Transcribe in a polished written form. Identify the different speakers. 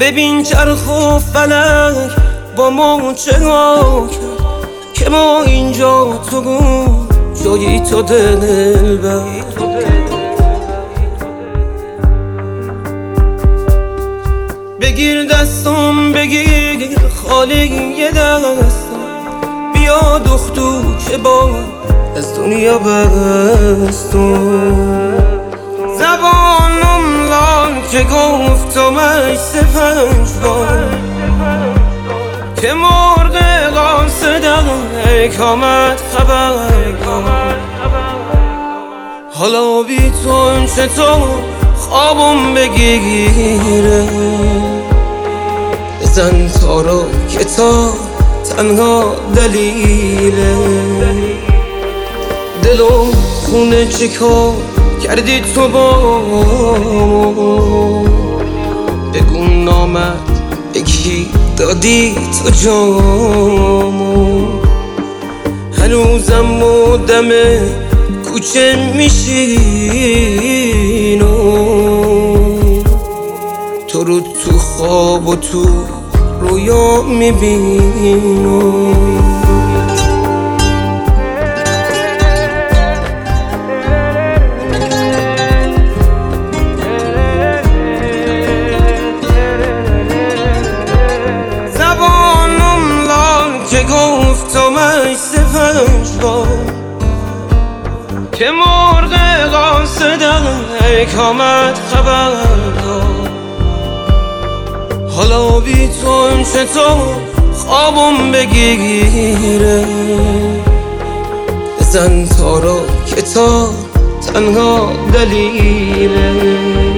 Speaker 1: ببین چرخ و فلک با ما چرا کرد که ما اینجا تو گم جایی تو دلبر. بگیر دستم بگیر خالی یه دستم، بیا دختو که با از دنیا برستم. زبانم لال که گفتم ای سپنج بار که مرغ قاصدم ای کامت خبر. حالا بی تو چطور خوابم بگیره، بزن تارو که تا تنها دلیله. دلم خونه چیکار کردی تو با بگو نامد یکی دادی تو جامو. هنوزم مدم کوچه میشینو تو رو تو خواب و تو رویا میبینو. که گفتم ای سپنج بار که مرغ قاصدم ای کامت خبر. حالا بی تو چطور خوابم بگیره، بزن تارو که تا تنها دلیله.